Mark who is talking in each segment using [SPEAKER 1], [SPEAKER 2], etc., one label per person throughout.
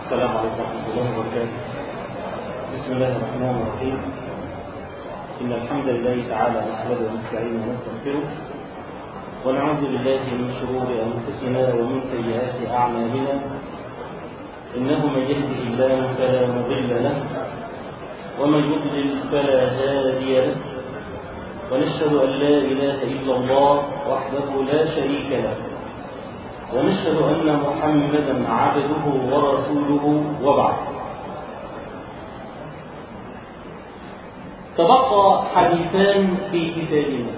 [SPEAKER 1] السلام عليكم ورحمة الله وبركاته. بسم الله الرحمن الرحيم. إن الحمد لله تعالى نحمده ونستعينه ونستغفره ونعوذ بالله من شرور أنفسنا ومن سيئات أعمالنا. إنه من يهده الله فلا مضل له ومن يضلل فلا هادي له، ونشهد أن لا إله إلا الله وحده لا شريك له، ونشهد أن محمدا عبده ورسوله وبعد. تبقى حديثان في كتابنا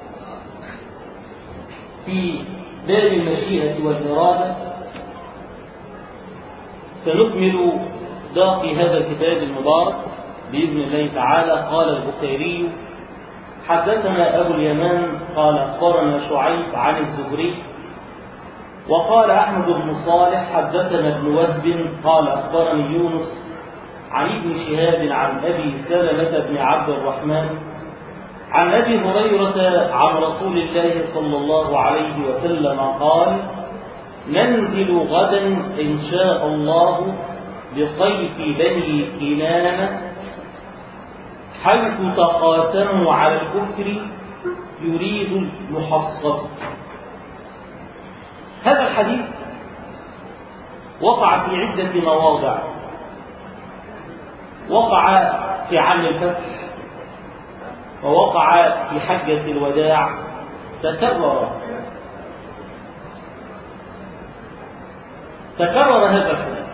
[SPEAKER 1] في باب المشيئة والإرادة. سنكمل باقي هذا الكتاب المبارك بإذن الله تعالى. قال البخاري: حدثنا أبو اليمان قال أخبرنا شعيب عن الزهري، وقال أحمد بن صالح حدثنا ابن وهب قال أخبرني يونس عن ابن شهاب عن أبي سلمة بن عبد الرحمن عن أبي هريرة عن رسول الله صلى الله عليه وسلم قال: ننزل غدا إن شاء الله بطيف بني كنانة حيث تقاسموا على الكفر يريد المحصب. هذا الحديث وقع في عدة مواضع. وقع في عام الفتح، ووقع في حجة الوداع. تكرر هذا الحديث.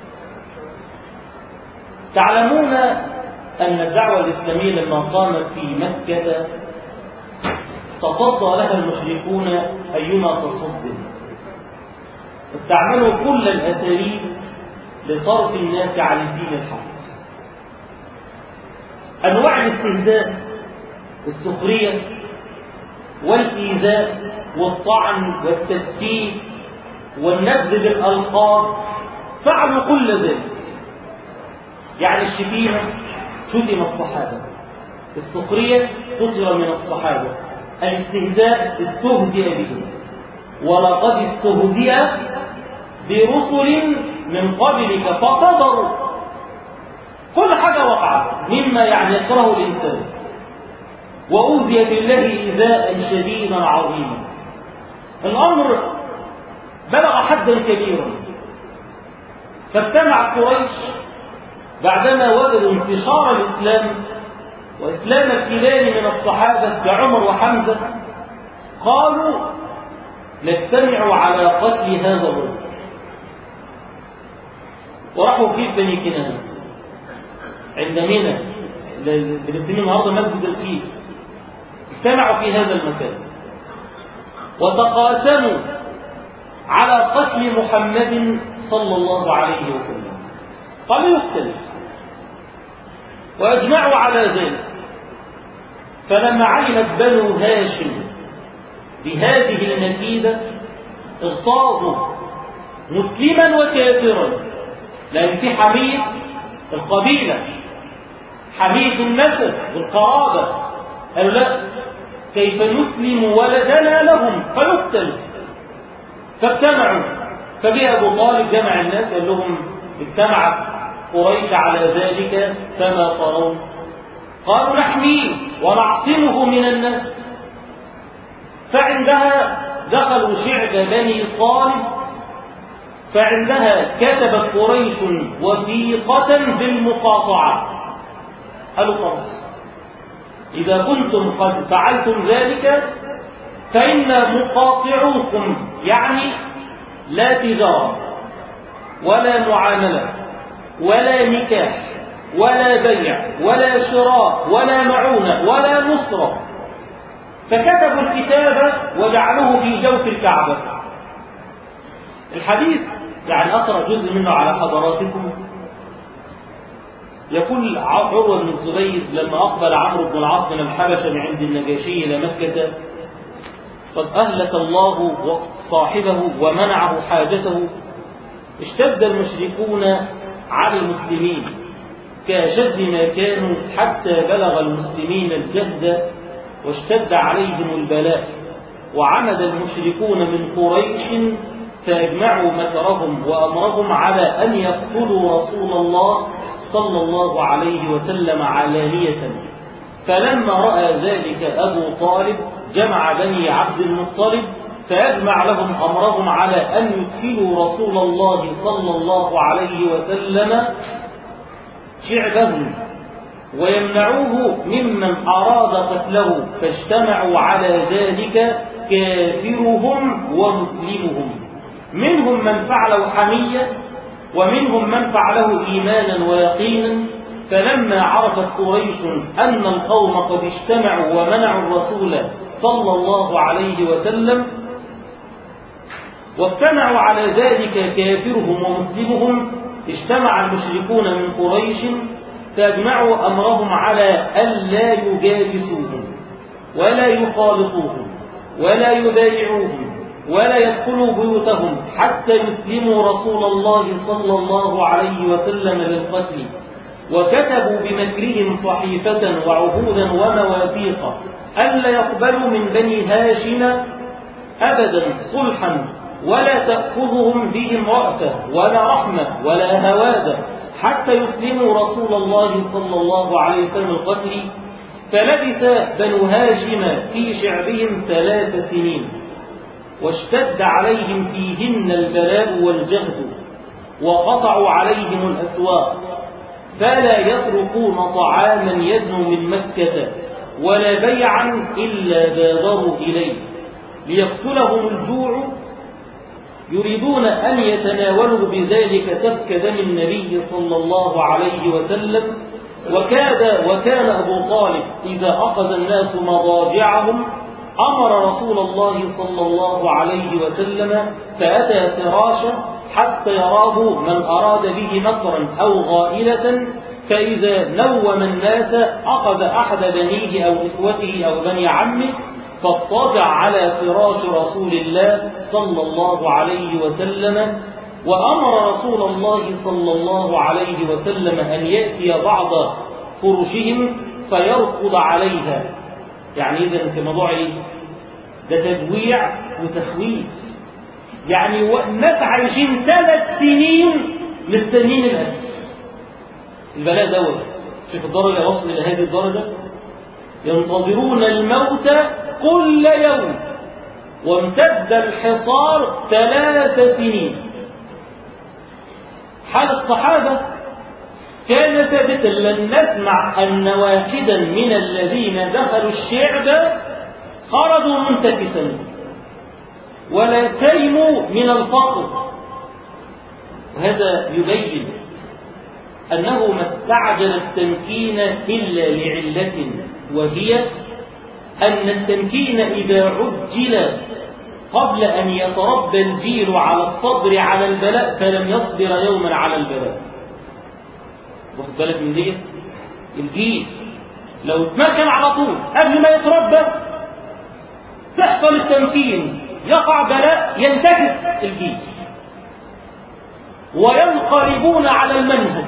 [SPEAKER 1] تعلمون أن الدعوة الإسلامية لما قامت في مكة تصدى لها المشركون أيما تصد. استعملوا كل الأساليب لصرف الناس عن الدين الحق. أنواع الاستهزاء، السخرية والإيذاء والطعن والتسفيه والنبذ بالألقاب، فعلوا كل ذلك. يعني الشتيمة شتم الصحابة، السخرية سخر من الصحابة، الاستهزاء استهزئ بهم، ولقد استهزئ برسل من قبلك فصبروا. كل حاجة وقعت مما يعني يكره الإنسان، وأوذي بالله إيذاء شديدا عظيما. الأمر بلغ حدا كبيرا، فاجتمع قريش بعدما وجدوا انتشار الإسلام وإسلام الكلام من الصحابة كعمر وحمزة، قالوا: نجتمع على قتل هذا الرجل. وراحوا في بني كنانة عند منى، بنسميه النهارده مسجد الفيل. اجتمعوا في هذا المكان وتقاسموا على قتل محمد صلى الله عليه وسلم. قالوا يقتل، واجمعوا على ذلك. فلما علمت بنو هاشم بهذه النتيجة اغتاظوا مسلما وكافرا، لأن في حميد القبيلة، حميد النسب والقرابة. قالوا: لا، كيف نسلم ولدنا لهم فنقتل؟ فاجتمعوا. فجاء أبو طالب جمع الناس قال لهم: اجتمعت قريش على ذلك فما ترون؟ قالوا: نحميه ونعصمه من الناس. فعندها دخلوا شعب بني طالب، فعندها كتبت قريش وثيقة بالمقاطعة. قالوا: خلاص، إذا كنتم قد فعلتم ذلك فإنا مقاطعوكم، يعني لا تجارة ولا معاملة ولا نكاح ولا بيع ولا شراء ولا معونة ولا نصرة. فكتبوا الكتاب وجعلوه في جوف الكعبة. الحديث يعني أقرأ جزء منه على حضراتكم. يقول عروة بن الزبير: لما أقبل عمرو بن العاص من الحبشة من عند النجاشي إلى مكة قد أهلك الله صاحبه ومنعه حاجته، اشتد المشركون على المسلمين كأشد ما كانوا، حتى بلغ المسلمين الجهد واشتد عليهم البلاء، وعمد المشركون من قريش فأجمعوا مكرهم وأمرهم على أن يقتلوا رسول الله صلى الله عليه وسلم علانية. فلما رأى ذلك أبو طالب جمع بني عبد المطلب فيجمع لهم أمرهم على أن يدخلوا رسول الله صلى الله عليه وسلم شعبهم ويمنعوه ممن أراد قتله، فاجتمعوا على ذلك كافرهم ومسلمهم، منهم من فعله حمية ومنهم من فعله إيمانا ويقينا. فلما عرفت قريش أن القوم قد اجتمعوا ومنعوا الرسول صلى الله عليه وسلم واجتمعوا على ذلك كافرهم ومسلمهم، اجتمع المشركون من قريش فاجمعوا أمرهم على ألا يجالسوهم ولا يخالطوهم ولا يبايعوهم ولا يدخلوا بيوتهم حتى يسلموا رسول الله صلى الله عليه وسلم للقتل. وكتبوا بمكرهم صحيفة وعهودا ومواثيق ألا يقبلوا من بني هاشم أبدا صلحا ولا تأخذهم بهم رأفة ولا رحمة ولا هوادة حتى يسلموا رسول الله صلى الله عليه وسلم القتل. فلبث بنو هاشم في شعبهم 3 سنين واشتد عليهم فيهن البلاء والجهد وقطعوا عليهم الأسواق، فلا يتركون طعاما يدنو من مكة ولا بيعا إلا بادروا إليه ليقتلهم الجوع، يريدون أن يتناولوا بذلك سفك دم النبي صلى الله عليه وسلم. وكان أبو طالب إذا أخذ الناس مضاجعهم أمر رسول الله صلى الله عليه وسلم فأتى فراشه حتى يراه من أراد به مكرا أو غائلة، فإذا نوم الناس أخذ أحد بنيه أو إخوته أو بني عمه فاضطجع على فراش رسول الله صلى الله عليه وسلم، وأمر رسول الله صلى الله عليه وسلم أن يأتي بعض فرشهم فيركض عليها. يعني إذا في موضوع ده تجويع وتخويف، يعني الناس عايشين 3 سنين مستنين الأكل. البلاء دوت شوف الدرجة وصل إلى هذه الدرجة، ينتظرون الموت كل يوم، وامتد الحصار 3 سنين. حال الصحابة كان ثابتا، لن نسمع أن واحدا من الذين دخلوا الشعب خرجوا منتكسا ولا سيموا من الفقر. وهذا يبين أنه ما استعجل التمكين إلا لعلة، وهي أن التمكين إذا عجل قبل أن يتربى الجيل على الصبر على البلاء فلم يصبر يوما على البلاء. واخد بالك من دي؟ الجيل لو اتمكن على طول قبل ما يتربى تحصل التمكين، يقع بلاء ينتكس الجيل وينقلبون على المنهج.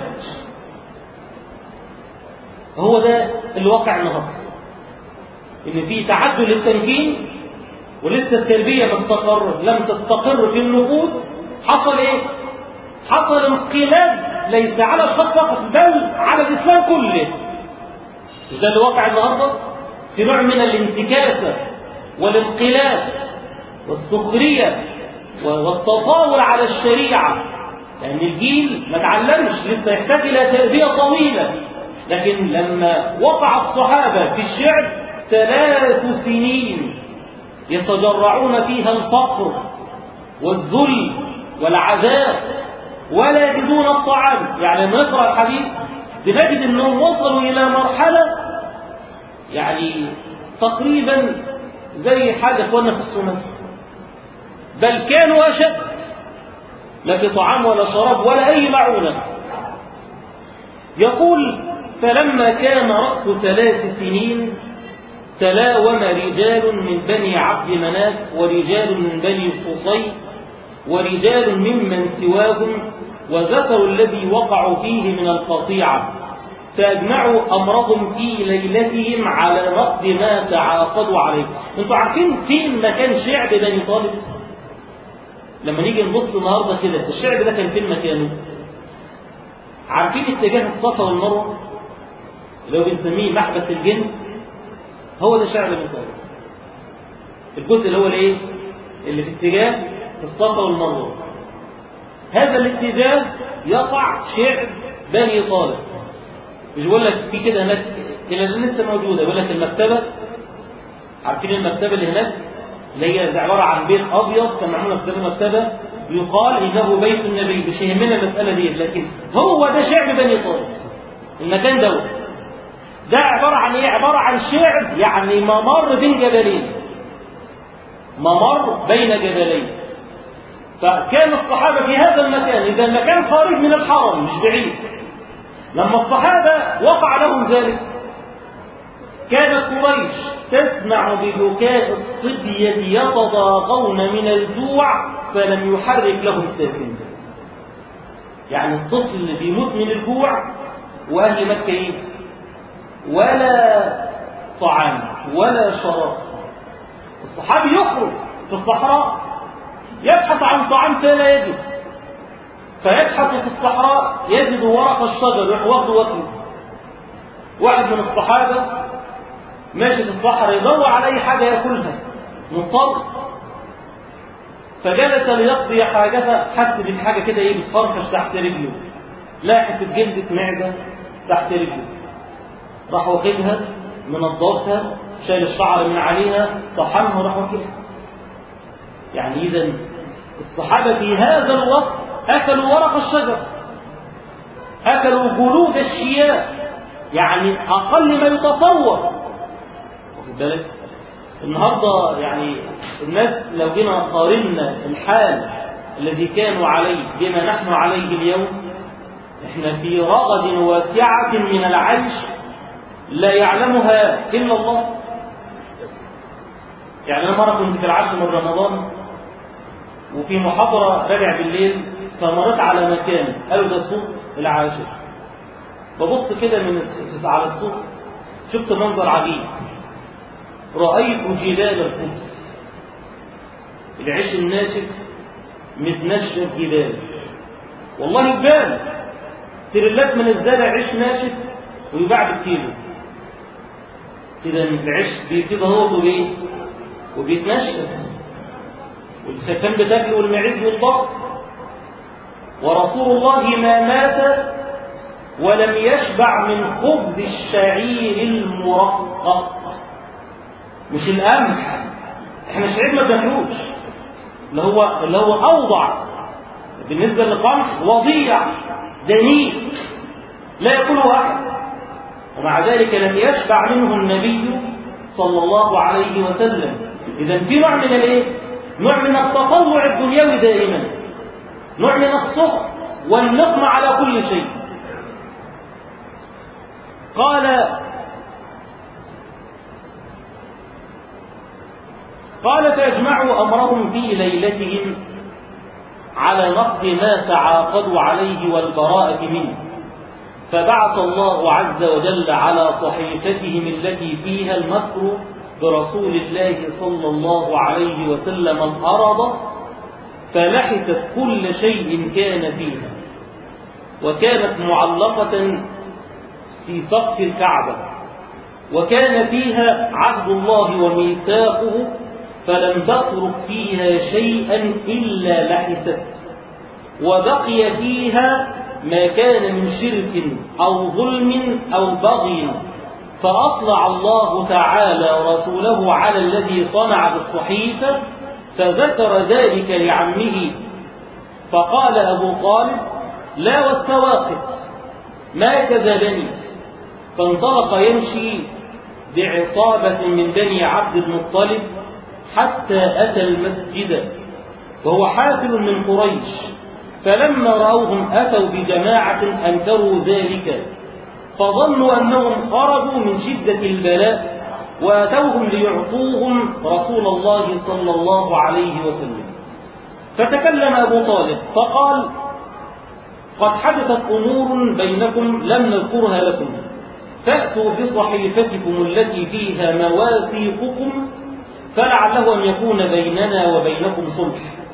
[SPEAKER 1] هو ده الواقع النهارده، ان في تعدل للتمكين ولسه التربيه لم تستقر في النفوس. حصل ايه؟ حصل انقلاب ليس على الشخص فقط بل على الاسلام كله. ده الواقع النهارده، في نوع من الانتكاسه والانقلاب والسخريه والتطاول على الشريعه، لان الجيل ما تعلمش، لسه يحتاج الى تربيه طويله. لكن لما وقع الصحابه في الشعب 3 سنين يتجرعون فيها الفقر والذل والعذاب ولا يجدون الطعام. يعني لما نقرأ الحديث بنجد أنهم وصلوا إلى مرحلة يعني تقريبا زي حاجة أخوانا في الصومال، بل كانوا أشد، لا في طعام ولا شراب ولا أي معونة. يقول: فلما كان رأس 3 سنين تلاوم رجال من بني عبد مناف ورجال من بني قصي ورجال ممن سواهم وذكروا الذي وقعوا فيه من القطيعة، فأجمعوا أمرهم في ليلتهم على نقض ما تعاقدوا عليه. انتوا عارفين فين مكان شعب بني طالب؟ لما نيجي نبص النهارده كده الشعب ده كان فين مكانه؟ عارفين اتجاه الصفا والمروه اللي هو بنسميه محبس الجن؟ هو ده شعب بني طالب. الجزء اللي هو الايه؟ اللي في اتجاه الصفا والمروه. هذا الاتجاه يقع شعب بني طالب. مش بقول لك في كده هناك الى لسه موجوده، بقول لك المكتبه، عارفين المكتبه اللي هناك اللي هي عباره عن بيت ابيض كان معمول مكتبه يقال انه بيت النبي. مش يهمنا المساله دي، لكن هو ده شعب بني طالب. المكان ده عباره عن ايه؟ عباره عن شعب يعني ممر بين جبلين، ممر بين جبلين. فكان الصحابه في هذا المكان، اذا المكان قريب من الحرم مش بعيد. لما الصحابه وقع لهم ذلك كانت قريش تسمع ببكاء الصبية يتضاغون من الجوع فلم يحرك لهم ساكن. يعني الطفل بيموت من الجوع واهل مكه ايه؟ ولا طعام ولا شراب. الصحابي يخرج في الصحراء يبحث عن طعام فلا يجد، فيبحث في الصحراء يجد ورق الشجر يروح واخده واكله. واحد من الصحابه ماشي في الصحراء يدور على اي حاجه ياكلها مضطر، فجلس ليقضي حاجته، حس بحاجه كده ايه بتفرفش تحت رجله، لاحت جلده معده تحت رجله، راح واخدها منضفها شايل الشعر من عليها طحنها وراح واكلها. يعني اذا الصحابه في هذا الوقت اكلوا ورق الشجر، اكلوا جلود الشياه، يعني اقل ما يتصور. واخد بالك؟ النهارده يعني الناس لو جينا قارنا الحال الذي كانوا عليه بما نحن عليه اليوم، احنا في رغد واسعه من العيش لا يعلمها الا الله. يعني انا مره كنت في العشر من رمضان وفي محاضره راجع بالليل، فمرت على مكان قالوا ده سوق العاشر. ببص كده من على السوق شفت منظر عجيب، رأيت جبال القدس، العيش الناشف متنشف جبال، والله جبال تريلات من الزرع عيش ناشف ويباع بالكيلو. إذا العيش بيكده هو بايه؟ وبيتنشف، والسكان بتاكل والمعز والبط. ورسول الله ما مات ولم يشبع من خبز الشعير المرقق، مش القمح. احنا الشعير ما بناكلوش، اللي هو اوضع بالنسبه للقمح، وضيع دنيء لا ياكله احد، ومع ذلك لم يشبع منه النبي صلى الله عليه وسلم. اذا في نوع من الايه؟ نوع من التطلع الدنيوي دائما، نوع من السخط والنقمه على كل شيء. قال فيجمعوا أمرهم في ليلتهم على نقض ما تعاقدوا عليه والبراءة منه، فبعث الله عز وجل على صحيفتهم التي فيها المكر برسول الله صلى الله عليه وسلم الأرض، فلحست كل شيء كان فيها، وكانت معلقة في سقف الكعبة، وكان فيها عهد الله وميثاقه، فلم تترك فيها شيئا إلا لحست، وبقي فيها ما كان من شرك أو ظلم أو بغي، فأطلع الله تعالى رسوله على الذي صنع بالصحيفة، فذكر ذلك لعمه، فقال أبو طالب: لا والثواقب ما كذبني. فانطلق يمشي بعصابة من بني عبد المطلب حتى أتى المسجد وهو حافل من قريش، فلما رأوهم أتوا بجماعة أنكروا ذلك، فظنوا أنهم خرجوا من شدة البلاء، وأتوهم ليعطوهم رسول الله صلى الله عليه وسلم. فتكلم أبو طالب فقال: قد حدثت أمور بينكم لم نذكرها لكم، فأتوا بصحيفتكم التي فيها مواثيقكم، فلعله أن يكون بيننا وبينكم صلح.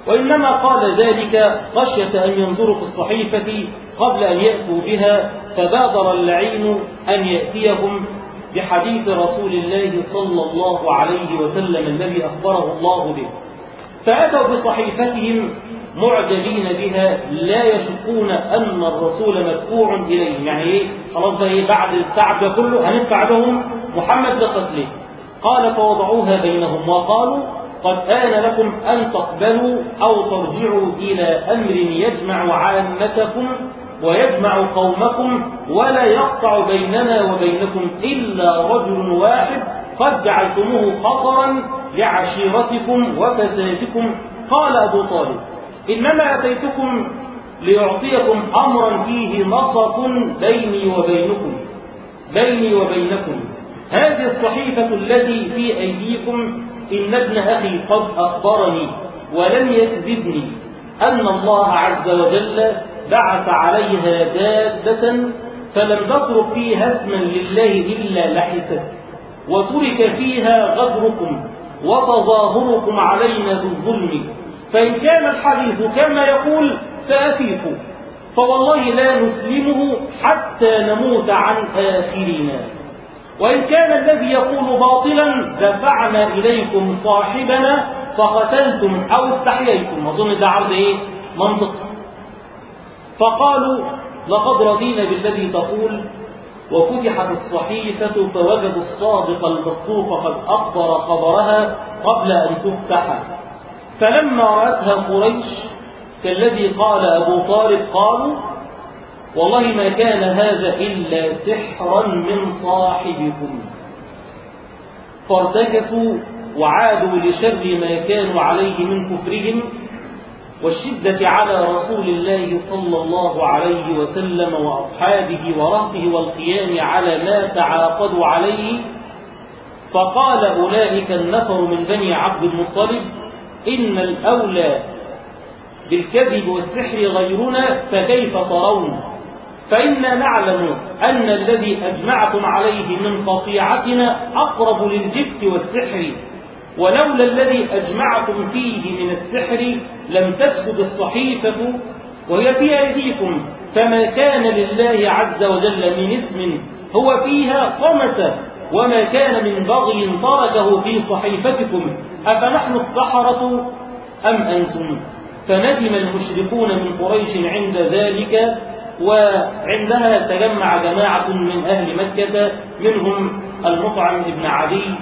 [SPEAKER 1] وإنما قال ذلك خشية أن ينظروا في الصحيفة قبل أن يأتوا بها، فبادر اللعين أن يأتيهم بحديث رسول الله صلى الله عليه وسلم الذي أخبره الله به، فأتوا بصحيفتهم معجبين بها لا يشكون أن الرسول مدفوع إليهم. يعني إيه؟ خلاص بقى إيه بعد التعب ده كله هندفع لهم محمد لقتله. قال فوضعوها بينهم وقالوا قد آن لكم أن تقبلوا أو ترجعوا إلى أمر يجمع عامتكم ويجمع قومكم ولا يقطع بيننا وبينكم إلا رجل واحد قد جعلتموه خطرا لعشيرتكم وفسادكم. قال أبو طالب إنما أتيتكم ليعطيكم أمرا فيه نصف بيني وبينكم. هذه الصحيفة التي في أيديكم إن ابن أخي قد أخبرني ولم يكذبني أن الله عز وجل بعث عليها دابة فلم تترك فيها اسما لله إلا لحست، وترك فيها غدركم وتظاهركم علينا بالظلم، فإن كان الحديث كما يقول فأفيقوا، فوالله لا نسلمه حتى نموت عن آخرنا، وإن كان الذي يقول باطلا دفعنا إليكم صاحبنا فقتلتم أو استحييتم. أظن ده عرض إيه؟ منطق. فقالوا لقد رضينا بالذي تقول، وفتحت الصحيفة فوجدوا الصادق المصدوق قد أخبر خبرها قبل أن تفتح، فلما رأتها قريش كالذي قال أبو طالب قالوا والله ما كان هذا إلا سحرا من صاحبكم، فارتكسوا وعادوا لشر ما كانوا عليه من كفرهم والشدة على رسول الله صلى الله عليه وسلم وأصحابه ورهطه والقيام على ما تعاقدوا عليه. فقال أولئك النفر من بني عبد المطلب إن الأولى بالكذب والسحر غيرنا فكيف ترون؟ فإنا نعلم أن الذي أجمعتم عليه من قطيعتنا أقرب للجبت والسحر، ولولا الذي أجمعتم فيه من السحر لم تفسد الصحيفة وهي في أيديكم، فما كان لله عز وجل من اسم هو فيها طمس، وما كان من بغي تركه في صحيفتكم، أفنحن السحرة أم أنتم؟ فندم المشركون من قريش عند ذلك، وعندها تجمع جماعة من أهل مكة منهم المطعم بن عدي،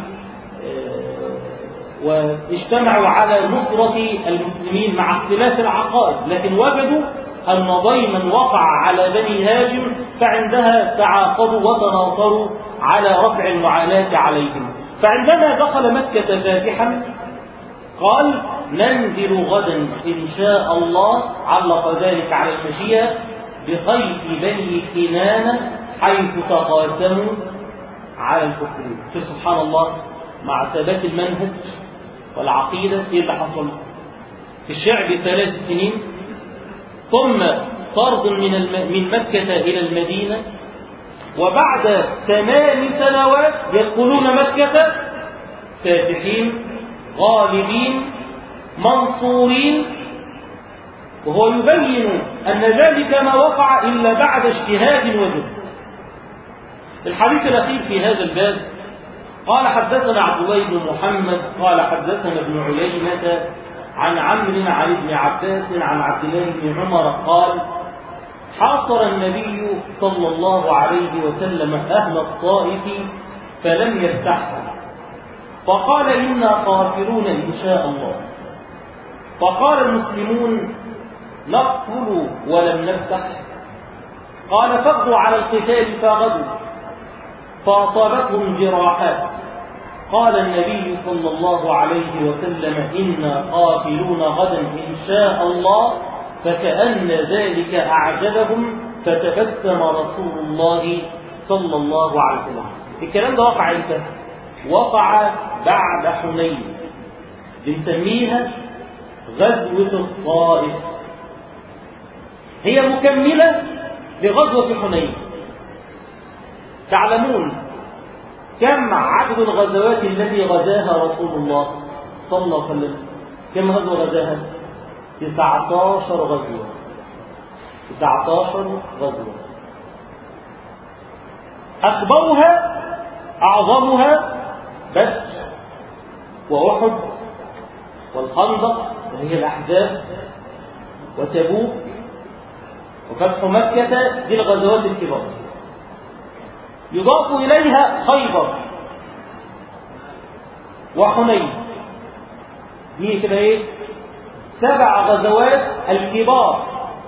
[SPEAKER 1] واجتمعوا على نصرة المسلمين مع اختلاف العقائد، لكن وجدوا أن ضيما وقع على بني هاشم، فعندها تعاقدوا وتناصروا على رفع المعاناة عليهم. فعندما دخل مكة فاتحا قال ننزل غدا إن شاء الله، علق ذلك على المشيئة بخيف بني كنانة حيث تقاسموا على الكفر. سبحان الله، مع ثبات المنهج والعقيدة ايه اللي حصل؟ في الشعب 3 سنين، ثم طرد من مكة إلى المدينة، وبعد 8 سنوات يدخلون مكة فاتحين غالبين منصورين، وهو يبين أن ذلك ما وقع إلا بعد اجتهاد وجهد. الحديث الأخير في هذا الباب قال حدثنا عبد الله بن محمد قال حدثنا ابن عيينة عن عمرو عن ابن عباس عن عبد الله بن عمر قال حاصر النبي صلى الله عليه وسلم أهل الطائف فلم يفتحها، فقال إنا قافلون إن شاء الله، فقال المسلمون نقتل ولم نفتح، قال فاغدوا على القتال فغدوا فأصابتهم جراحات، قال النبي صلى الله عليه وسلم إنا قافلون غدا إن شاء الله، فكأن ذلك أعجبهم فتبسم رسول الله صلى الله عليه وسلم. الكلام ده وقع امتى؟ وقع بعد حنين، بنسميها غزوة الطائف، هي مكملة لغزوة حنين. تعلمون كم عدد الغزوات التي غزاها رسول الله صلى الله عليه وسلم؟ كم غزوة غزاها؟ 19 غزوة. 19 غزوة. أكبرها أعظمها بدر وأحد والخندق وهي الأحزاب وتبوك وفتح مكة، دي الغزوات الكبار. يضاف إليها خيبر وحنين، دي كده ايه 7 غزوات الكبار.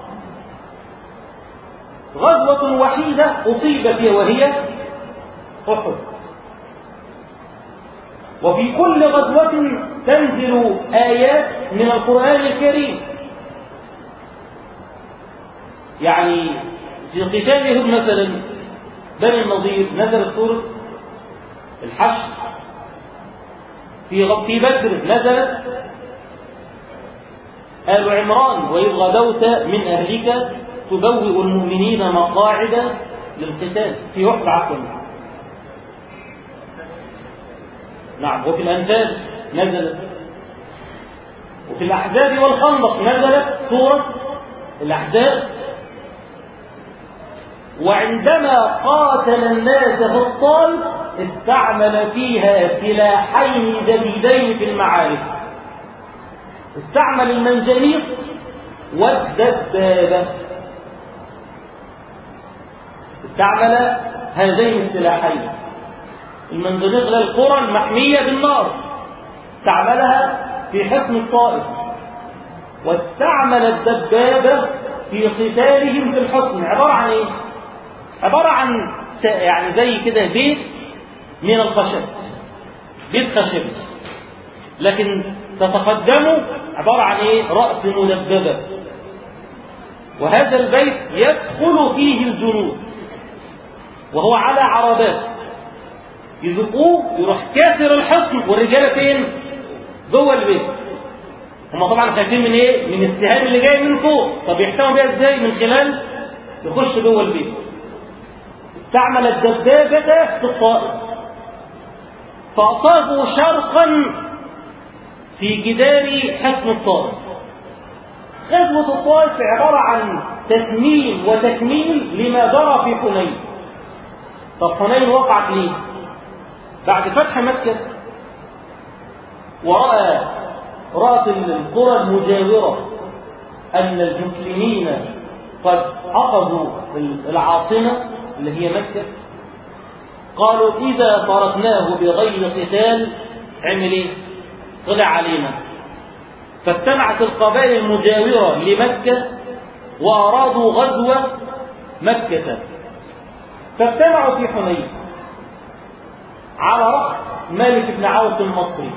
[SPEAKER 1] غزوة وحيدة أصيب فيها وهي أحد. وفي كل غزوة تنزل آيات من القرآن الكريم، يعني في قتالهم مثلا بني النضير نزلت سورة الحشر، في بدر نزلت آل عمران وإذ غدوت من أهلك تبوئ المؤمنين مقاعد للقتال، في أحد عفوا. نعم. وفي الأنفال نزلت، وفي الأحزاب والخندق نزلت سورة الأحزاب. وعندما قاتل الناس في الطائف استعمل فيها سلاحين جديدين في المعارك، استعمل المنجنيق والدبابة، استعمل هذين السلاحين. المنجنيق للقرى المحمية بالنار استعملها في حصن الطائف، واستعمل الدبابة في قتالهم في الحصن. عبارة عن ايه؟ عبارة عن يعني زي كده بيت من الخشب، بيت خشبي، لكن تتقدمه عبارة عن ايه؟ رأس مدببة. وهذا البيت يدخل فيه الجنود وهو على عربات، يزقوه يروح كاسر الحصن والرجاله فين؟ جوه البيت. هم طبعا خايفين من ايه؟ من السهام اللي جاي من فوق. طب يحتموا بيها ازاي؟ من خلال يخش جوه البيت. استعمل الدبابة في الطائف فأصابوا شرقا في جدار حصن الطائف. غزوة الطائف عبارة عن تتميم وتكميل لما جرى في حنين. طب حنين وقعت ليه؟ بعد فتح مكة ورأت القرى المجاورة أن المسلمين قد أخذوا العاصمة اللي هي مكة، قالوا إذا تركناه بغير قتال عمل إيه؟ طلع علينا. فاجتمعت القبائل المجاورة لمكة وأرادوا غزو مكة، فاجتمعوا في حنين على رأس مالك بن عوف المصري.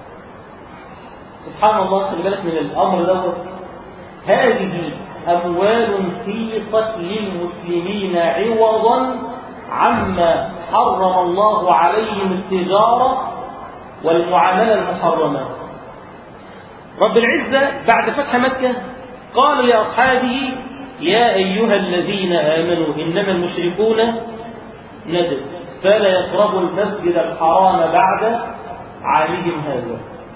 [SPEAKER 1] سبحان الله، خلي بالك من الأمر دوت. هذه أموال سيقت للمسلمين عوضا عما حرم الله عليهم التجارة والمعاملة المحرمة. رب العزة بعد فتح مكة قال لأصحابه يا أيها الذين آمنوا إنما المشركون نجس فلا يقربوا المسجد الحرام بعد عامهم هذا.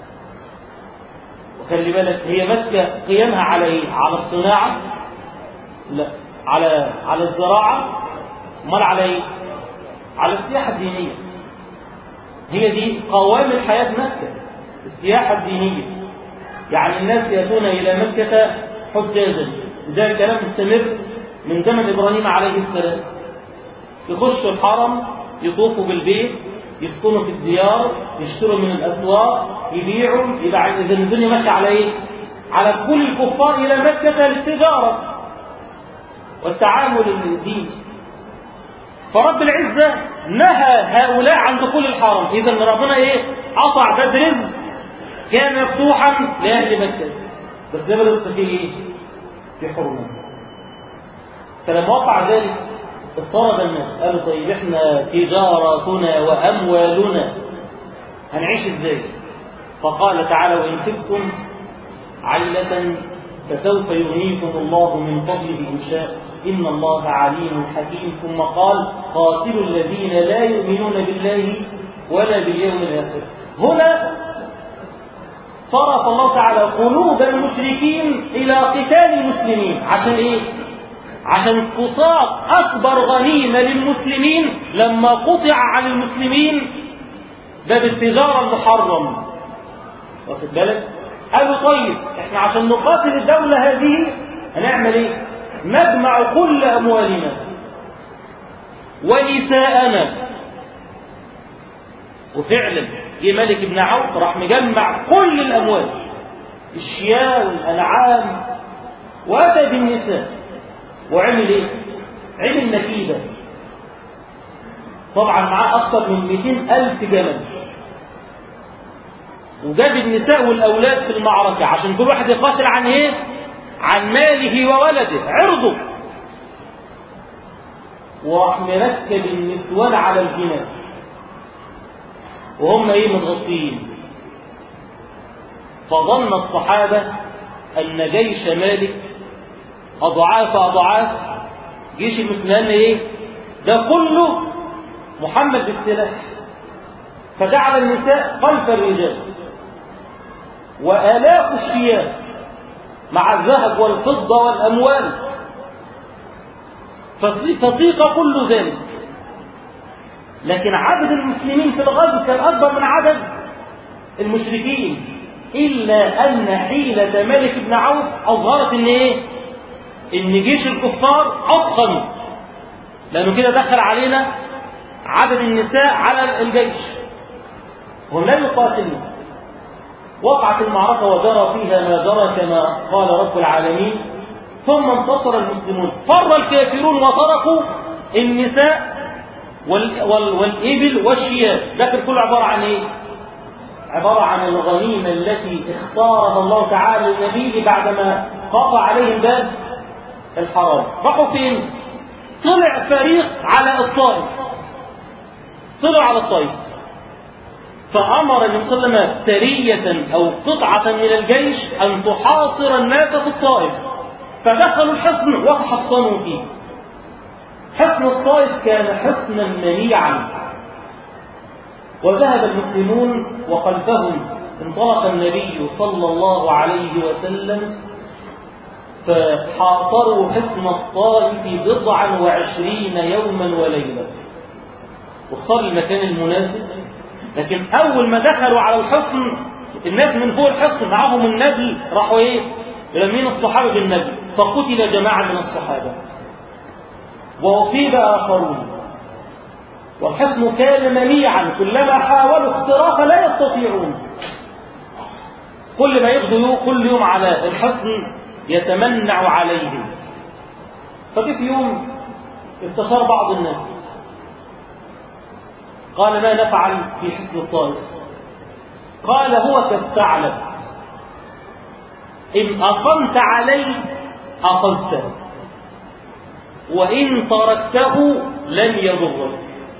[SPEAKER 1] وخلي بالك هي مكة قيامها على ايه؟ على الصناعة؟ لا، على الزراعة. امال على ايه؟ على السياحة الدينية. هي دي قوام حياة مكة، السياحة الدينية. يعني الناس يأتون إلى مكة حجاجا، وده الكلام مستمر من زمن إبراهيم عليه السلام. يخشوا الحرم، يطوفوا بالبيت، يسكنوا في الديار، يشتروا من الأسواق، يبيعوا. يبقى إذا الدنيا ماشية على إيه؟ على دخول الكفار إلى مكة للتجارة والتعامل الديني. فرب العزة نهى هؤلاء عن دخول الحرم. إذا ربنا إيه؟ قطع باب رزق كان مفتوحا لأهل مكة، بس ده رزق فيه إيه؟ في حرمة. فلما وقع ذلك اضطرب الناس، قالوا طيب احنا تجارتنا وأموالنا هنعيش ازاي؟ فقال تعالى وإن خفتم عيلة فسوف يغنيكم الله من فضله إن شاء إن الله عليم حكيم. ثم قال قاتلوا الذين لا يؤمنون بالله ولا باليوم الآخر. هنا صرف الله تعالى قلوب المشركين إلى قتال المسلمين. عشان إيه؟ عشان تصاب أكبر غنيمة للمسلمين لما قطع عن المسلمين باب التجارة المحرم. واخد بالك؟ قالوا طيب احنا عشان نقاتل الدولة هذه هنعمل ايه؟ نجمع كل أموالنا ونساءنا. وفعلا جه ملك بن عوف راح مجمع كل الأموال، الشياه والأنعام، وأتى بالنساء وعمل ايه؟ عمل نكيدة. طبعا معاه أكثر من 200,000 جمل، وجاب النساء والأولاد في المعركة عشان كل واحد يقاتل عن ايه؟ عن ماله وولده، عرضه. وراح مركب النسوان على الجمال وهم ايه؟ متغطيين. فظن الصحابة أن جيش مالك أضعاف جيش المسلمين. ايه ده كله؟ محمد بالسلاح. فجعل النساء خلف الرجال وآلاف الشياه مع الذهب والفضة والأموال، فسيق كل ذلك. لكن عدد المسلمين في الغزو كان أكبر من عدد المشركين، إلا أن حيلة ملك بن عوف أظهرت إن إيه؟ إن جيش الكفار أضخم، لأنه كده دخل علينا عدد النساء على الجيش، هم لا يقاتلون. وقعت المعركة وجرى فيها ما جرى كما قال رب العالمين: ثم انتصر المسلمون، فر الكافرون وتركوا النساء والإبل والشياه. لكن كله عبارة عن إيه؟ عبارة عن الغنيمة التي اختارها الله تعالى للنبي بعدما قطع عليهم باب الحرام. راحوا فين؟ طلع فريق على الطائف، طلعوا على الطائف، فأمر النبي صلى الله عليه وسلم سرية أو قطعة من الجيش أن تحاصر الناس في الطائف. فدخلوا الحصن وتحصنوا فيه. حصن الطائف كان حصنا منيعا، وذهب المسلمون وخلفهم انطلق النبي صلى الله عليه وسلم، فحاصروا حصن الطائف 29 يوما وليلة، واختار المكان المناسب. لكن أول ما دخلوا على الحصن الناس من فوق الحصن معهم النبل راحوا ايه؟ رمين الصحابة بالنبل، فقتل جماعة من الصحابة وأصيب آخرون. والحصن كان منيعا، كلما حاولوا اختراقه لا يستطيعون. كل ما يغدو كل يوم على الحصن يتمنع عليهم. ففي يوم استشار بعض الناس قال: ما نفعل في حصن الطائف؟ قال: هو كالثعلب، إن أقمت عليه أخذته، وإن تركته لن يضرك.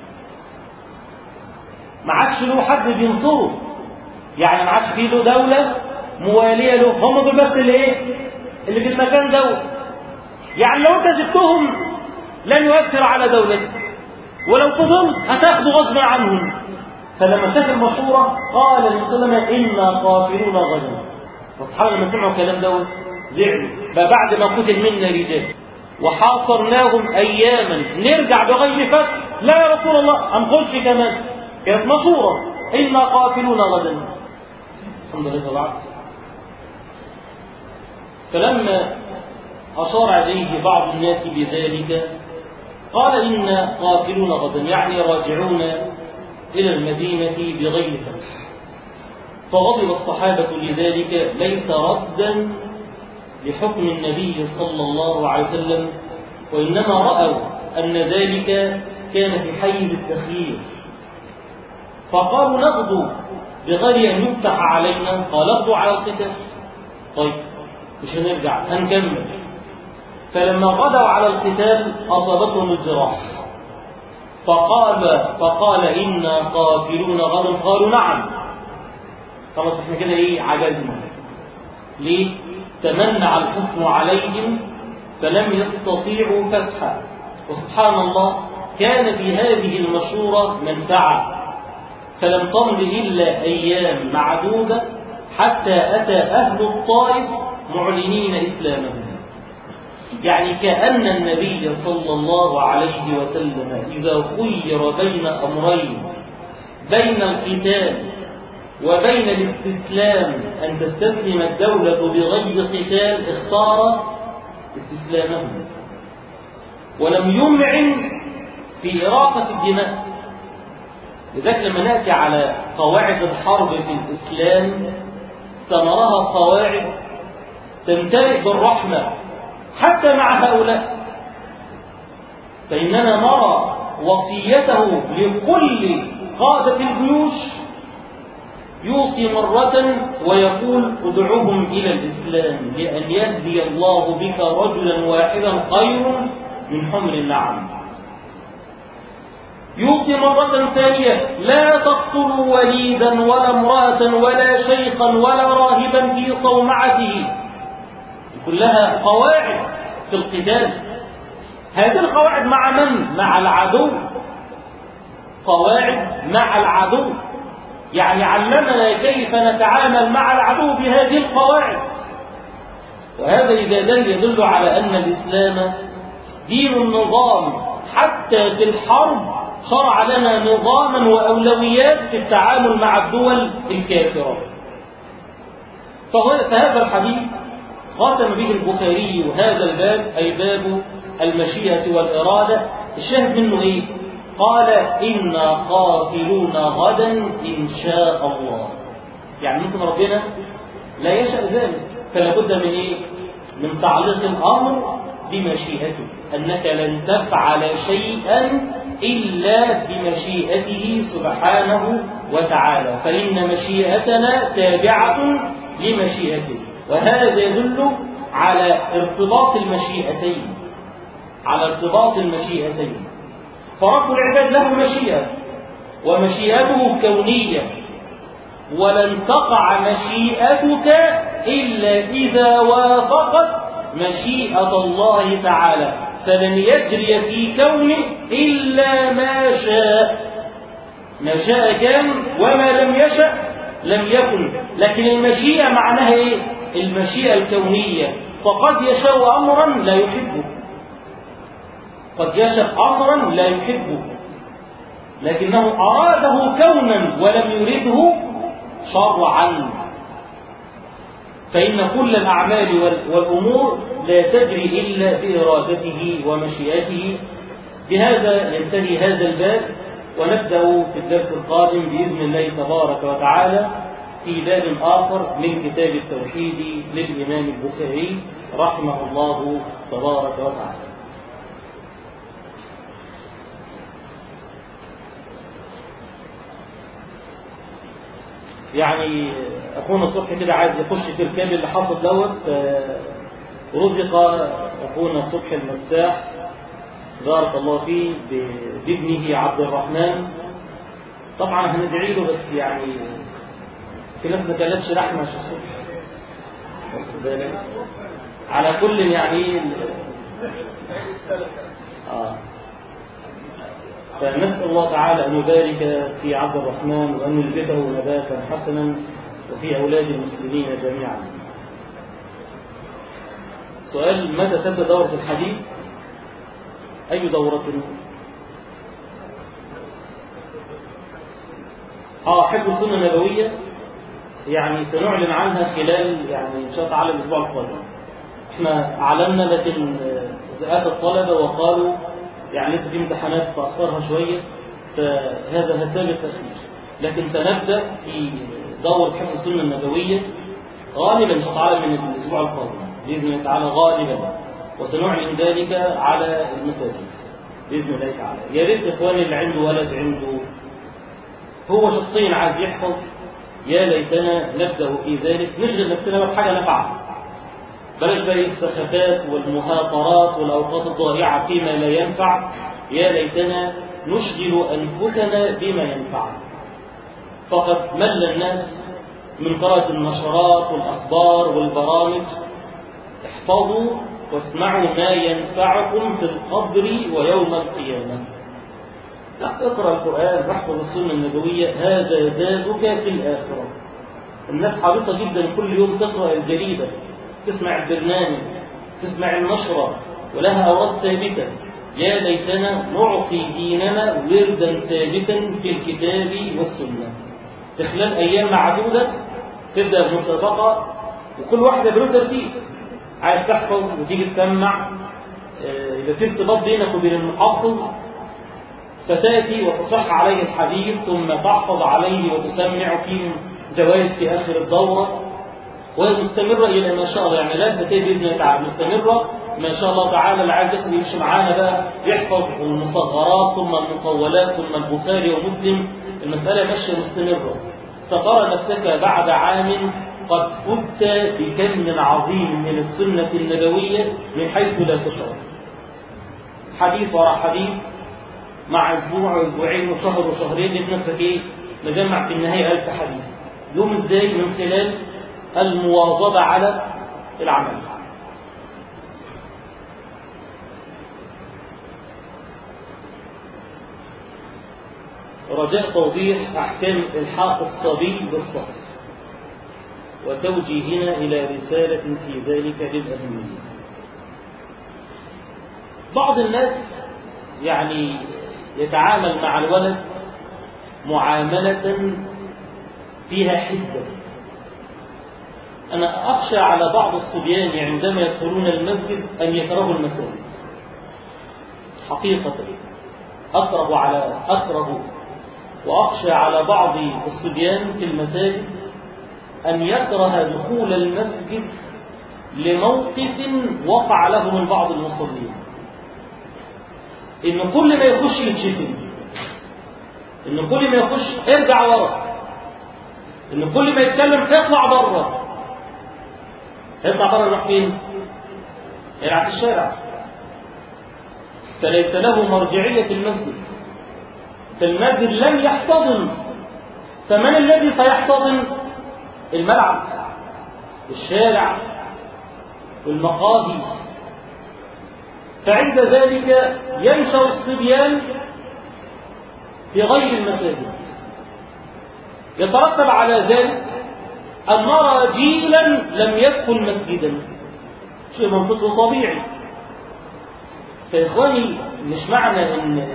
[SPEAKER 1] ما عادش له حد بينصره، يعني ما عادش فيه له دولة موالية له، هم دول بس اللي في المكان دوت. يعني لو انت سبتهم لن يؤثر على دولتك، ولو فضلت هتاخدوا غصبا عنهم. فلما شاف المشورة قال النبي صلى الله عليه وسلم: إنا قافلون غدا. والصحابة لما سمعوا الكلام دوت زعلوا، بقى بعد ما قتل منا رجال وحاصرناهم أياما نرجع بغير فتح؟ لا يا رسول الله، أنخش كمان. كانت مشورة: إنا قافلون غدا. الحمد لله. بعد فلما أشار عليه بعض الناس بذلك قال: إنا قافلون غدا، يعني راجعون إلى المدينة بغير فتح. فغضب الصحابة لذلك، ليس ردا لحكم النبي صلى الله عليه وسلم، وإنما رأوا أن ذلك كان في حيز التخيير. فقالوا: نغدو بغير أن يفتح علينا. قال: اغدوا على القتال. طيب مش هنرجع، هنكمل. فلما غدوا على القتال أصابتهم الجراح، فقال: إنا قافلون غدا. قالوا: نعم. خلاص احنا كده عجزنا. ليه؟ تمنع الحصن عليهم فلم يستطيعوا فتحا. وسبحان الله كان في هذه المشورة منفعة، فلم تمض إلا أيام معدودة حتى أتى أهل الطائف معلنين إسلامهم. يعني كأن النبي صلى الله عليه وسلم إذا خير بين أمرين، بين القتال وبين الاستسلام، أن تستسلم الدولة بغير قتال، اختار استسلامهم ولم يمعن في إراقة الدماء. لذلك لما نأتي على قواعد الحرب في الإسلام سنراها قواعد تمتلئ بالرحمة حتى مع هؤلاء. فإننا نرى وصيته لكل قادة الجيوش، يوصي مرة ويقول ادعوهم إلى الإسلام لأن يهدي الله بك رجلا واحدا خير من حمر النعم. يوصي مرة ثانية لا تقتلوا وليدا ولا امرأة ولا شيخا ولا راهبا في صومعته. كلها قواعد في القتال. هذه القواعد مع من؟ مع العدو. قواعد مع العدو، يعني علمنا كيف نتعامل مع العدو بهذه القواعد. وهذا إذا يدل على أن الإسلام دين النظام. حتى في الحرب شرع لنا نظاما وأولويات في التعامل مع الدول الكافرة. فهذا الحديث ختم به البخاري هذا الباب، أي باب المشيئة والإرادة. الشاهد منه إيه؟ قال إنا قاتلون غدا إن شاء الله. يعني ممكن ربنا لا يشاء ذلك، فلا بد من إيه؟ من تعليق الأمر بمشيئته، أنك لن تفعل شيئا إلا بمشيئته سبحانه وتعالى، فإن مشيئتنا تابعة لمشيئته. وهذا يدل على ارتباط المشيئتين، فرب العباد له مشيئة، ومشيئته كونية، ولن تقع مشيئتك إلا إذا وافقت مشيئة الله تعالى، فلن يجري في كونه إلا ما شاء. ما شاء كان وما لم يشأ لم يكن. لكن المشيئة معناها إيه؟ المشيئة الكونية. فقد يشاء أمرا لا يحبه، قد يشاء أمرا لا يحبه، لكنه أراده كونا ولم يرده شرعا. فإن كل الأعمال والأمور لا تجري إلا بإرادته ومشيئته. بهذا ينتهي هذا الباب، ونبدأ في الدرس القادم بإذن الله تبارك وتعالى في باب آخر من كتاب التوحيد للإمام البخاري رحمه الله تبارك وتعالى. يعني أخونا الصبح كده عايز يخش في الكامل اللي حصل دوت، رزق أخونا الصبح المساح بارك الله فيه بابنه عبد الرحمن. طبعا هندعي له، بس يعني في ناس ما كانتش رحمة في الصبح على كل يعني فنسأل الله تعالى أن يبارك في عبد الرحمن وأن يلبسه نباتا حسنا وفي أولاد المسلمين جميعا. سؤال: متى تبدأ دورة الحديث؟ أي دورة؟ حفظ السنة النبوية، يعني سنعلن عنها خلال يعني إن شاء الله تعالى الأسبوع القادم. احنا أعلنا، لكن أتى الطلبة وقالوا يعني لسه في امتحانات فأخرها شوية، فهذا هساب التأخير. لكن سنبدأ في دورة حفظ السنة النبوية غالبا إن شاء الله تعالى من الأسبوع القادم بإذن الله تعالى غالبا، وسنعلن ذلك على المساجد بإذن الله تعالى. يا ريت إخواني اللي عنده ولد عنده هو شخصيا عايز يحفظ، يا ليتنا نبدأ في ذلك، نشغل نفسنا بحاجة نفعها، بلاش بقى السخافات والمهاترات والأوقات الضائعة فيما لا ينفع. يا ليتنا نشغل أنفسنا بما ينفعنا. فقد مل الناس من قراءة النشرات والأخبار والبرامج. احفظوا واسمعوا ما ينفعكم في القبر ويوم القيامة. اقرأ القرآن واحفظ السنة النبوية، هذا زادك في الآخرة. الناس حريصة جدا كل يوم تقرأ الجريدة، تسمع البرنامج، تسمع النشرة، ولها أوراق ثابتة. يا ليتنا نعطي ديننا وردا ثابتا في الكتاب والسنة. في خلال أيام معدودة تبدأ المسابقة، وكل واحدة بله ترتيب. عايز تحفظ وتيجي تسمع، يبقى في ارتباط بينك وبين المحفظ، فتأتي وتصح عليه الحديث ثم تحفظ عليه وتسمع فيه جوائز في آخر الدورة، وهي مستمرة إلى ما شاء الله. يعني لا تنتهي بإذن الله تعالى، مستمرة ما شاء الله تعالى. اللي عايز ياخد يمشي معانا بقى يحفظ المصغرات ثم المطولات ثم البخاري ومسلم، المسألة ماشية مستمرة. سترى نفسك بعد عام قد فزت بكم عظيم من السنة النبوية من حيث لا تشعر. حديث وراء حديث، مع أسبوع وأسبوعين وشهر وشهرين لقيت نفسك إيه؟ مجمع في النهاية 1000 حديث. يوم إزاي؟ من خلال المواظبة على العمل. رجاء توضيح أحكام إلحاق الصبي بالصف، وتوجيهنا إلى رسالة في ذلك للأهمية. بعض الناس يعني يتعامل مع الولد معاملة فيها حدة. أنا أخشى على بعض الصبيان عندما يدخلون المسجد أن يكرهوا المساجد حقيقة. أكره وأخشى على بعض الصبيان في المساجد أن يكره دخول المسجد لموقف وقع له من بعض المصلين، إن كل ما يخش يتشتم، إن كل ما يخش ارجع ورا، إن كل ما يتكلم اطلع بره. يطلع بره يروح فين؟ يلعب في الشارع. فليس له مرجعية في المسجد، فالمسجد لم يحتضن. فمن الذي سيحتضن؟ الملعب، الشارع، والمقاهي. فعند ذلك ينشأ الصبيان في غير المساجد. يترتب على ذلك أن نرى جيلا لم يدخل مسجدا، شيء منطقي وطبيعي. فإخواني، مش معنى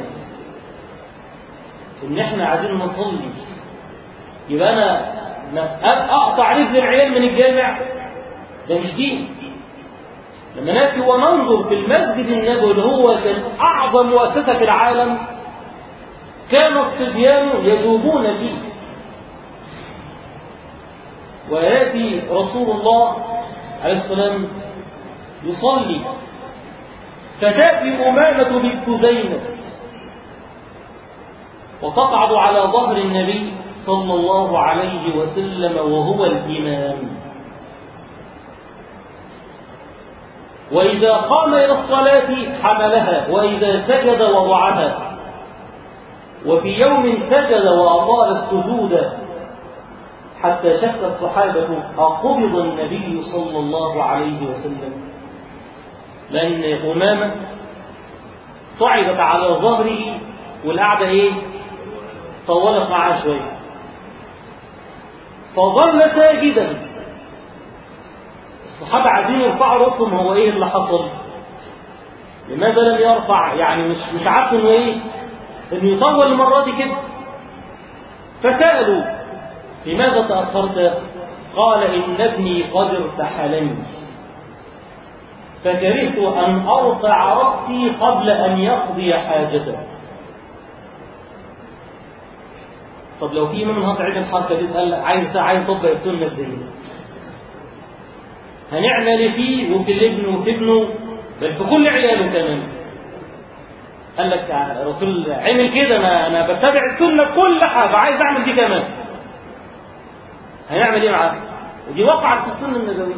[SPEAKER 1] إن إحنا عايزين نصلي يبقى أنا أقطع رجل العيال من الجامع. ده مش دين. لما نأتي وننظر في المسجد النبوي اللي هو كان أعظم مؤسسة في العالم، كان الصبيان يذوبون فيه، ويأتي رسول الله عليه السلام يصلي، فتأتي أمامة بنت زينب وتقعد على ظهر النبي صلى الله عليه وسلم وهو الإمام، وإذا قام إلى الصلاة حملها، وإذا سجد وضعها. وفي يوم سجد وأطال السجود حتى شك الصحابة أقبض النبي صلى الله عليه وسلم، لأن أمامة صعدت على ظهره والقعدة إيه؟ طولت معاه شوية، فظل ساجدا. الصحابة عايزين يرفعوا رأسهم، هو إيه اللي حصل؟ لماذا لم يرفع؟ يعني مش عارف إنه إيه؟ إنه يطول المرة دي كده. فسألوا: لماذا تأخرت؟ قال: إن ابني قد ارتحلني، فكرهت أن أرفع رأسي قبل أن يقضي حاجته. طب لو في من هذا عيد الحركة دي قال عايز يطبق السنة دي، هنعمل فيه وفي الابن وفي ابنه، بل في كل عياله كمان. قال لك الرسول عمل كده، أنا بتبع السنة كل حاجة، عايز أعمل دي كمان. هنعمل إيه معاه؟ ودي وقعت في السنة النبوية.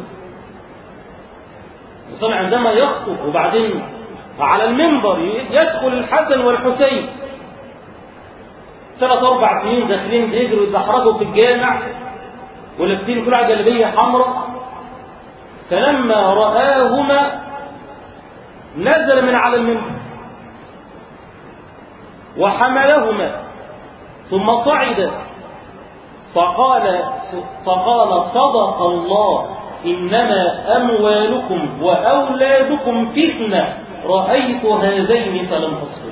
[SPEAKER 1] الرسول عندما يخطب وبعدين على المنبر يدخل الحسن والحسين 3-4 سنين داخلين بيجروا يتدحرجوا في الجامع ولابسين كل جلابيه حمراء، فلما رآهما نزل من على المنبر وحملهما ثم صعد فقال صدق الله إنما أموالكم وأولادكم فتنة رأيت هذين فلم أصبر.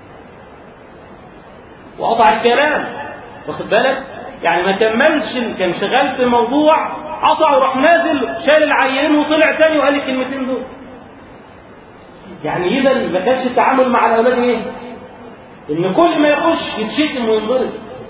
[SPEAKER 1] وقطع الكلام، واخد بالك؟ يعني ما كملش، كان شغال في موضوع، قطع وراح نازل شال العينين وطلع تاني وقال الكلمتين دول. يعني إذا ما كانش التعامل مع الأولاد إيه؟ إن كل ما يخش يتشتم وينضرب.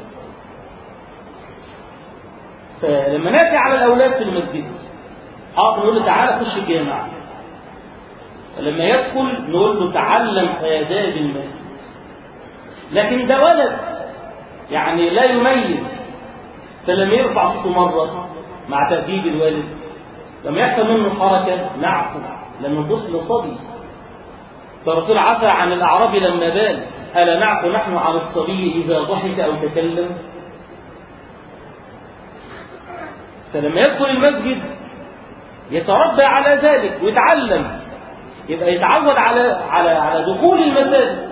[SPEAKER 1] فلما نأتي على الأولاد في المسجد نقول له تعالى خش الجامع، فلما يدخل نقول له تعلم آداب المسجد. لكن ده ولد يعني لا يميز، فلما يرفع صوته مرة مع تأديب الوالد، لما يحصل منه حركة نعفو لأنه طفل صبي. فالرسول عفى عن الأعرابي لما بال، ألا نعفو نحن عن الصبي إذا ضحك أو تكلم؟ فلما يدخل المسجد يتربى على ذلك ويتعلم، يبقى يتعود على دخول المساجد.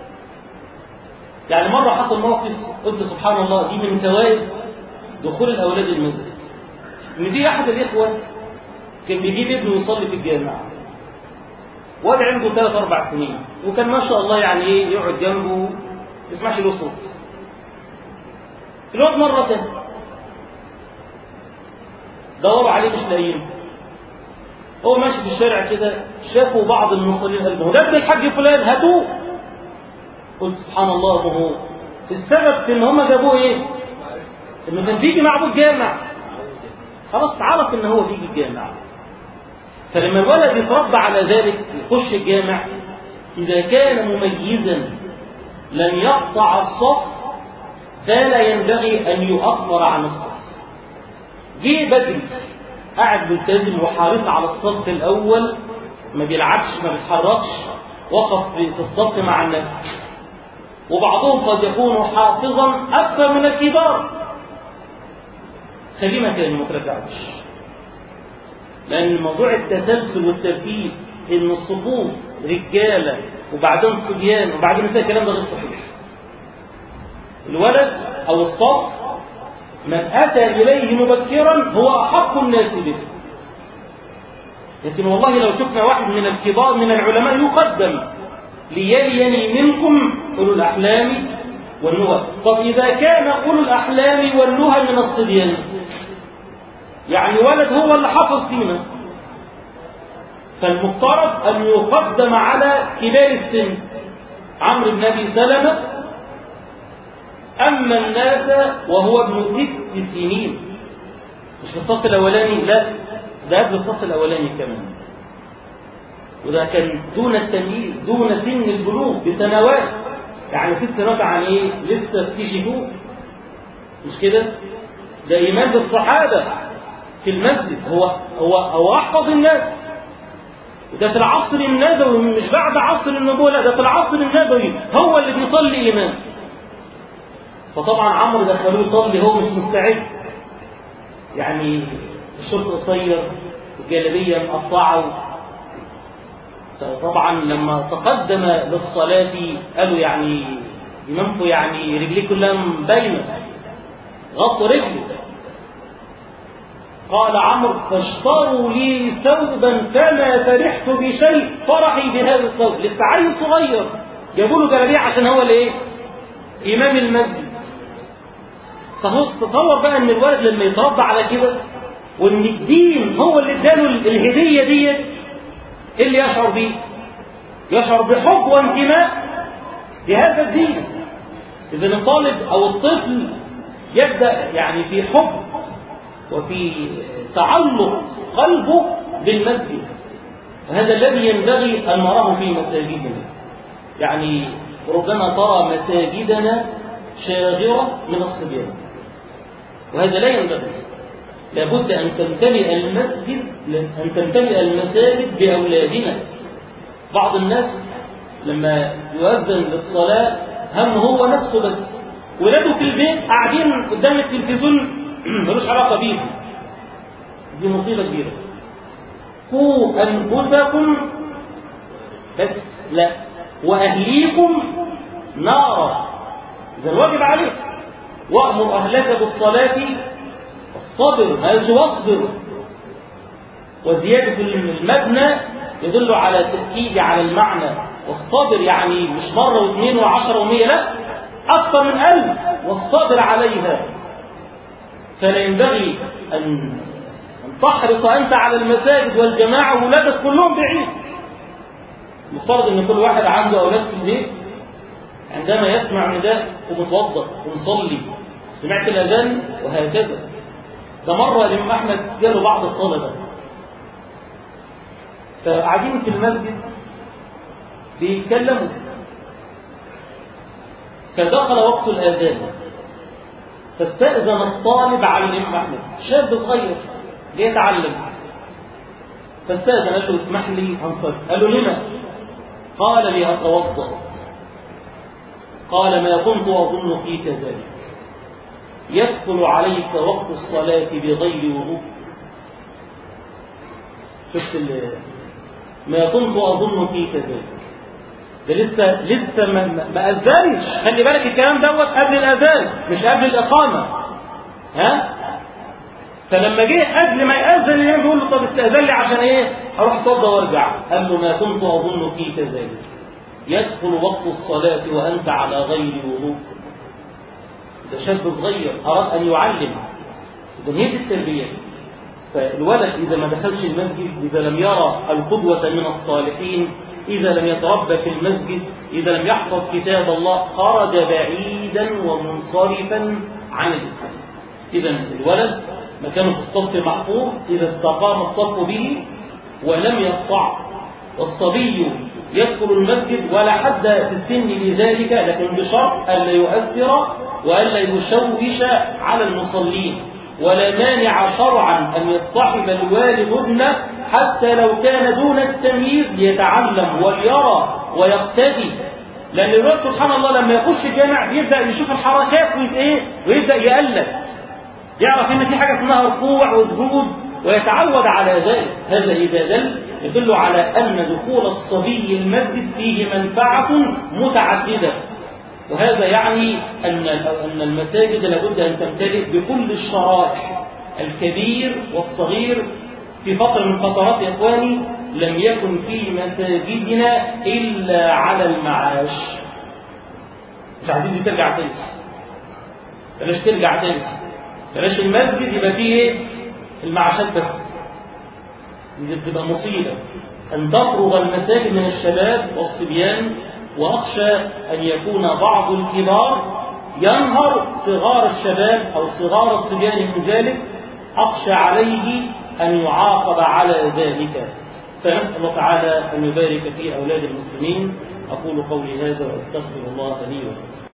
[SPEAKER 1] يعني مرة حصل موقف قلت سبحان الله، دي من فوائد دخول الأولاد المسجد. إن في أحد الإخوة كان بيجيب ابنه يصلي في الجامع، واد عنده 3-4 سنين، وكان ما شاء الله يعني إيه يقعد جنبه ما يسمعش له صوت. الواد مرة تانية دوروا عليه مش لاقيينه، هو ماشي في الشارع كده شافوا بعض المصلين قال له ده ابن الحاج فلان هاتوه. قلت سبحان الله، ما هو السبب في ان هم جابوه ايه؟ انه كان بيجي معه الجامع، خلاص عرف ان هو بيجي الجامع. فلما الولد يتربى على ذلك يخش الجامع، اذا كان مميزا لن يقطع الصف فلا ينبغي ان يؤخر عن الصف. جه بدري قاعد ملتزم وحارس على الصف الاول، ما بيلعبش ما بيتحركش، وقف في الصف مع الناس. وبعضهم قد يكون حافظا اكثر من الكبار، خليه مكانه ما ترجعوش. لان موضوع التسلسل والترتيب ان الصفوف رجاله وبعدين صبيان وبعدين نساء، الكلام ده غير صحيح. الولد او الصف من أتى إليه مبكرا هو أحق الناس به. لكن والله لو شفنا واحد من الكبار من العلماء يقدم ليليني منكم أولو الأحلام والنهى. طب إذا كان أولو الأحلام والنهى من الصبيان، يعني ولد هو اللي حفظ فينا، فالمفترض أن يقدم على كبار السن. عمرو بن أبي سلمة أما الناس وهو ابن 6 سنين، مش في الصف الأولاني، لا ده قبل الصف الأولاني كمان، وده كان دون التمييز دون سن البلوغ بسنوات. يعني 6 سنوات عن ايه؟ لسه في شهور، مش كده؟ ده إيمان بالصحابة في المسجد، هو أحفظ الناس. وده في العصر النبوي، مش بعد عصر النبوة، لا ده في العصر النبوي هو اللي بيصلي إمام. فطبعا عمرو دخلوه يصلي هو مش مستعد، يعني الشرط قصير والجلابيه مقطعه. فطبعا لما تقدم للصلاه قالوا يعني امامكم يعني رجليه كلها باينه، غطوا رجله. قال عمرو فاشتروا لي ثوبا فما فرحت بشيء فرحي بهذا الثوب. لسه عيل صغير جابوا له جلابيه عشان هو الايه؟ امام المسجد. تصور بقى ان الولد لما يتربى على كده، وان الدين هو اللي اداله الهديه دي، ايه اللي يشعر بيه؟ يشعر بحب وانتماء بهذا الدين. اذا الطالب او الطفل يبدا يعني في حب وفي تعلق قلبه بالمسجد، وهذا الذي ينبغي ان نراه في مساجدنا. يعني ربما ترى مساجدنا شاغره من الصبيان، وهذا لا ينبغي. لابد أن تمتلئ المساجد بأولادنا. بعض الناس لما يؤذن للصلاة هم هو نفسه بس، ولاده في البيت قاعدين قدام التلفزيون ملوش علاقة بيهم. دي مصيبة كبيرة. قوا أنفسكم بس لا وأهليكم نارا. إذا الواجب عليك وأمر أهلك بالصلاة الصبر، هذا واصبر. وزيادة المبنى يدل على التأكيد على المعنى. والصبر يعني مش مرة واثنين وعشرة ومية، لا، أكثر من 1000 والصبر عليها. فلا ينبغي أن تحرص أنت على المساجد والجماعة وولادك كلهم بعيد. مفترض أن كل واحد عنده أولاد في البيت عندما يسمع نداء ومتوضأ ومصلي سمعت الأذان وهكذا. ده مرة الإمام أحمد جاله بعض الطلبة فقاعدين في المسجد بيتكلموا، فدخل وقت الآذان فاستأذن الطالب على الإمام أحمد، شاب صغير ليتعلم، فاستأذن قال له اسمح لي أنصرف. قال له لما؟ قال لي أتوضأ. قال ما كنت أظن فيك ذلك، يدخل عليك وقت الصلاة بغير وضوء. شفت ما كنت أظن فيك ذلك، ده لسه ما أذنش. خلي بالك الكلام دوت قبل الأذان مش قبل الإقامة، ها؟ فلما جه قبل ما يأذن الإمام بيقول له طب استأذن لي عشان إيه؟ أروح أتوضأ وأرجع. قال له ما كنت أظن فيك ذلك، يدخل وقت الصلاة وأنت على غير وضوء. ده شاب صغير أراد أن يعلم، إذا هي دي التربية. فالولد إذا ما دخلش المسجد، إذا لم يرى القدوة من الصالحين، إذا لم يتربى في المسجد، إذا لم يحفظ كتاب الله، خرج بعيدا ومنصرفا عن الإسلام. إذا الولد مكانه في الصف محفوظ إذا استقام الصف به ولم يقطع. والصبي يدخل المسجد ولا حد في السن لذلك، لكن بشرط ألا يؤثر وألا يشوش على المصلين. ولا مانع شرعا أن يصطحب الوالد ابنه حتى لو كان دون التمييز ليتعلم وليرى ويقتدي. لأن الولد سبحان الله لما يخش الجامع بيبدأ يشوف الحركات ويبدأ يقلد، يعرف إن في حاجة اسمها ركوع وسجود ويتعود على ذلك. هذا إذا يدل على أن دخول الصبي المسجد فيه منفعة متعددة. وهذا يعني أن المساجد لابد أن تمتلئ بكل الشرائح، الكبير والصغير. في فترة من فترات يا إخواني لم يكن في مساجدنا إلا على المعاش. مش عايزين ترجع تاني، بلاش ترجع تاني، بلاش المسجد يبقى فيه ايه؟ المعاشات بس. دي بتبقى مصيبة أن تفرغ المساجد من الشباب والصبيان، وأخشى أن يكون بعض الكبار ينهر صغار الشباب أو صغار الصبيان من ذلك، أخشى عليه أن يعاقب على ذلك. فنسأل الله تعالى أن يبارك في أولاد المسلمين. أقول قولي هذا وأستغفر الله لي ولكم.